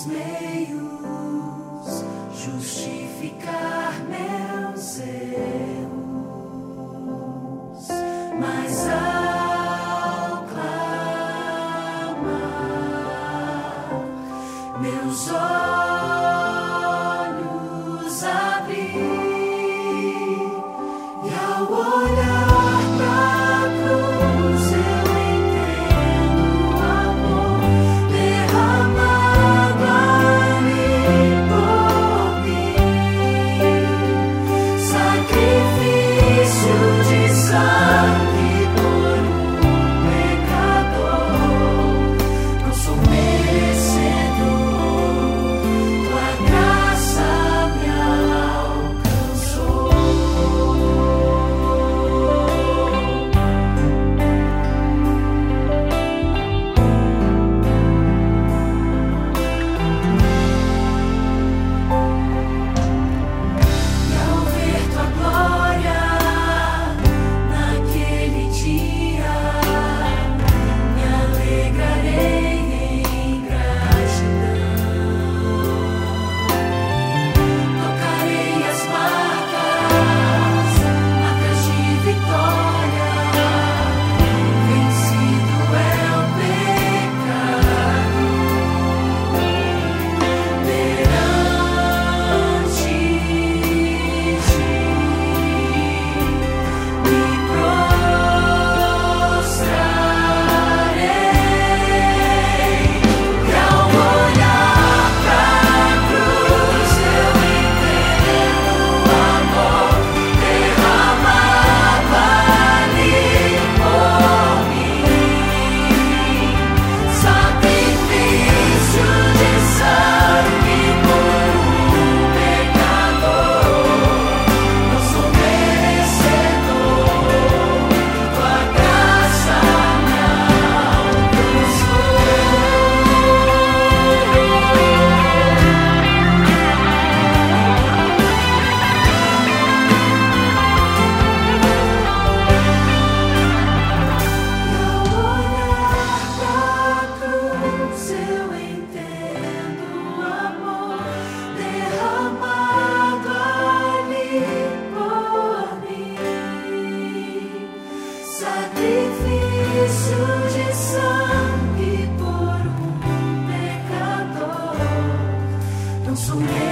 meios justificar meus erros, mas ao clamar, meus olhos abri e ao olhar pra cruz eu entendo o amor derramado ali por mim, sacrifício de sangue por um pecador. Não sou merecendo, tua graça me alcançou. E ao ver tua glória naquele dia, me alegrarei em gratidão. Tocarei as marcas de vitória. Vencido é o pecado. Perante ti me prostrarei. E ao olhar pra cruz eu entendo o amor derramado ali por mim, sacrifício de sangue por um pecador. Não sou merecedor, tua graça me alcançou. E ao olhar pra cruz eu entendo o amor derramado ali por mim, sacrifício de sangue por um pecador. Não sou